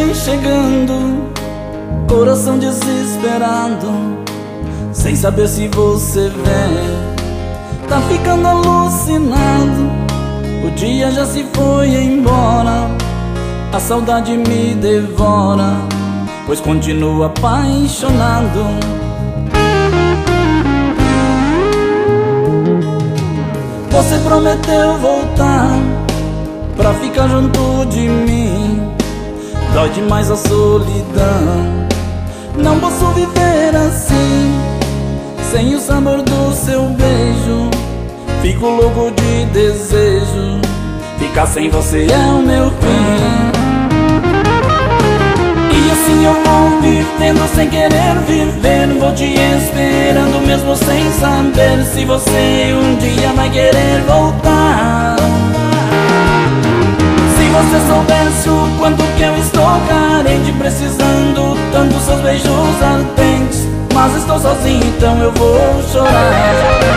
vem chegando, coração desesperado, sem saber se você vem. Tá ficando alucinado, o dia já se foi embora, a saudade me devora, pois continuo apaixonado. Você prometeu voltar pra ficar junto de mim, dói demais a solidão. Não posso viver assim, sem o sabor do seu beijo. Fico louco de desejo, ficar sem você é o meu fim. E assim eu vou vivendo sem querer viver, vou te esperando mesmo sem saber se você um dia vai querer voltar. Se você soubesse o quanto que eu estou carente, precisando tanto seus beijos ardentes, mas estou sozinho, então eu vou chorar.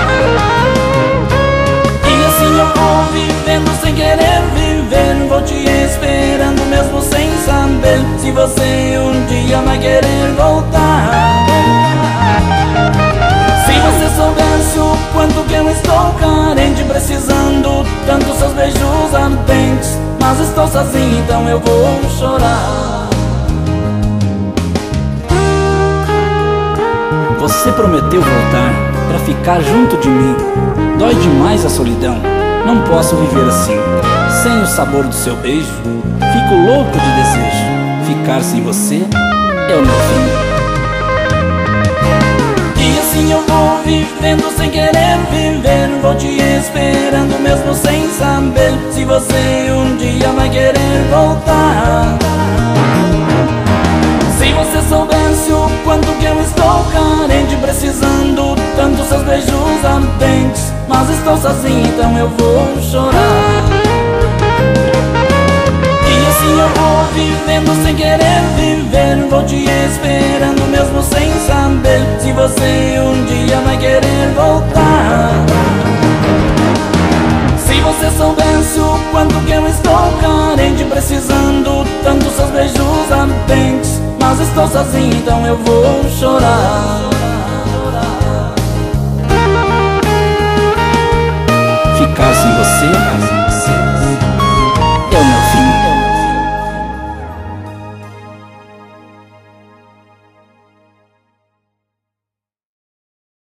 E assim eu vou vivendo sem querer viver, vou te esperando mesmo sem saber se você um dia vai querer voltar. Se você soubesse o quanto que eu estou carente, precisando tanto seus beijos ardentes, mas estou sozinho, então eu vou chorar. Você prometeu voltar pra ficar junto de mim, dói demais a solidão. Não posso viver assim, sem o sabor do seu beijo. Fico louco de desejo, ficar sem você é o meu fim. E assim eu vou vivendo sem querer viver, vou te esperando mesmo sem saber se você um dia vai querer voltar. Se você soubesse o quanto que eu estou carente, precisando tanto seus beijos ardentes, mas estou sozinho, então eu vou chorar. E assim eu vou vivendo sem querer viver, vou te esperando mesmo sem saber se você um dia vai querer voltar. Se você soubesse o quanto que eu estou carente, precisando tanto seus beijos ardentes, mas estou sozinho, então eu vou chorar. Ficar sem você